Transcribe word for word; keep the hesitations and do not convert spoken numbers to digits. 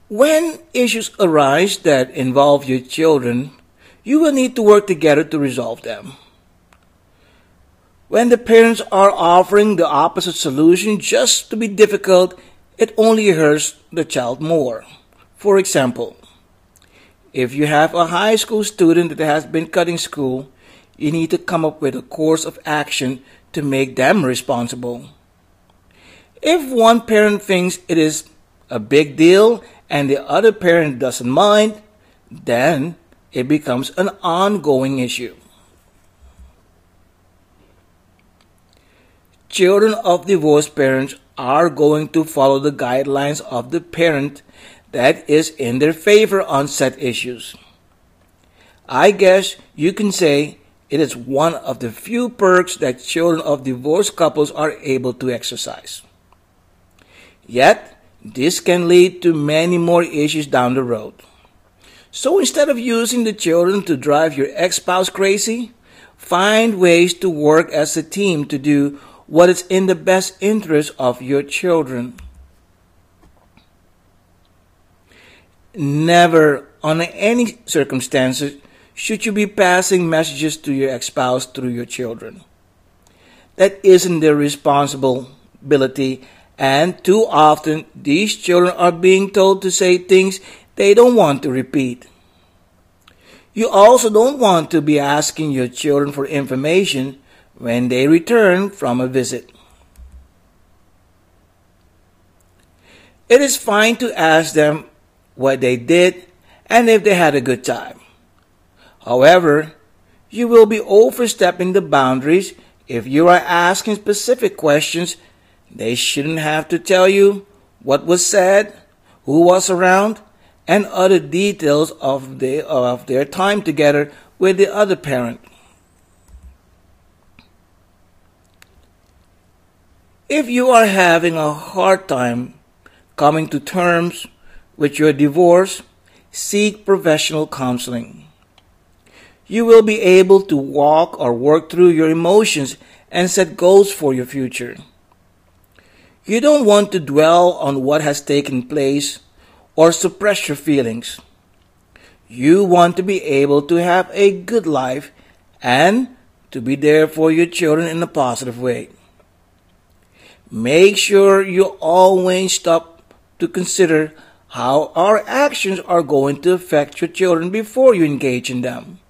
When issues arise that involve your children, you will need to work together to resolve them. When the parents are offering the opposite solution just to be difficult, it only hurts the child more. For example, if you have a high school student that has been cutting school, you need to come up with a course of action to make them responsible. If one parent thinks it is a big deal and the other parent doesn't mind, then it becomes an ongoing issue. Children of divorced parents are going to follow the guidelines of the parent that is in their favor on set issues. I guess you can say it is one of the few perks that children of divorced couples are able to exercise. Yet, this can lead to many more issues down the road. So instead of using the children to drive your ex-spouse crazy, find ways to work as a team to do what is in the best interest of your children. Never, under any circumstances, should you be passing messages to your ex-spouse through your children. That isn't their responsibility, and too often these children are being told to say things they don't want to repeat. You also don't want to be asking your children for information when they return from a visit. It is fine to ask them what they did and if they had a good time. However, you will be overstepping the boundaries if you are asking specific questions. They shouldn't have to tell you what was said, who was around, and other details of, the, of their time together with the other parent. If you are having a hard time coming to terms with your divorce, seek professional counseling. You will be able to walk or work through your emotions and set goals for your future. You don't want to dwell on what has taken place or suppress your feelings. You want to be able to have a good life and to be there for your children in a positive way. Make sure you always stop to consider how our actions are going to affect your children before you engage in them.